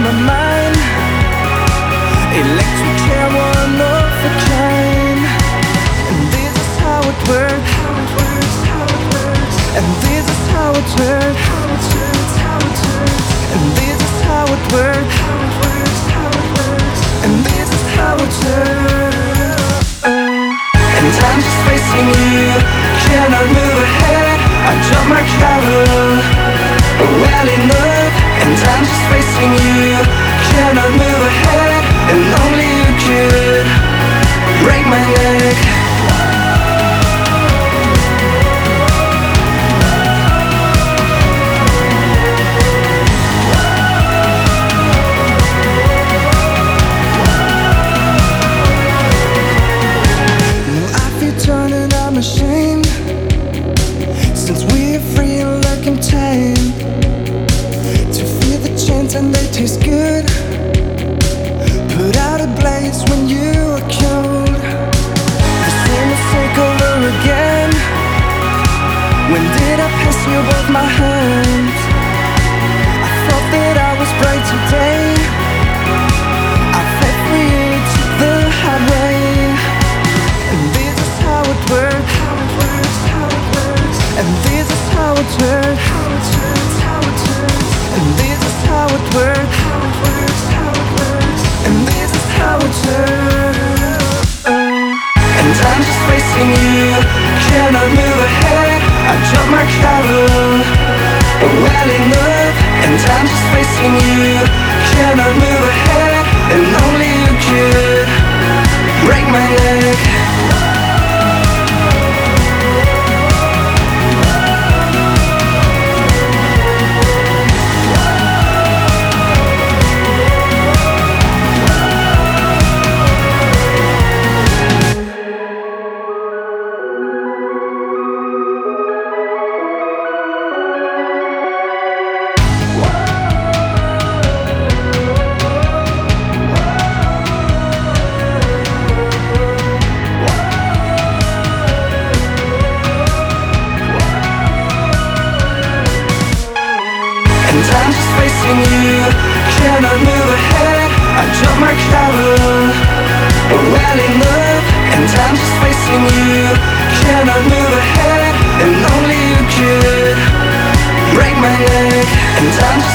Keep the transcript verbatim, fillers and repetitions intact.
my mind. Electric chair, one of a kind. And this is how it works. And this is how it works. And this is how it works. And this is how it works. And I'm just facing you, cannot move ahead. I drop my cover, well enough. And I'm just facing you, cannot move ahead. And only you could break my neck. Turning, I'm ashamed. Since we're free and lurking tame, to feel the chains and they taste good. Put out a blaze when you are cold. The same mistake over again. When did I pass you both my hands? I thought that I was bright today. I fed for you, took the hard way. Works. And this is how it works. And this is how it works. And this is how it works. And I'm just facing you, cannot move ahead. I drop my cover, well enough. And I'm just facing you, cannot move ahead. And only you could break my neck. And I'm just facing you, cannot move ahead. I drop my cover, well enough. And I'm just facing you, cannot move ahead. And only you could break my neck. And I'm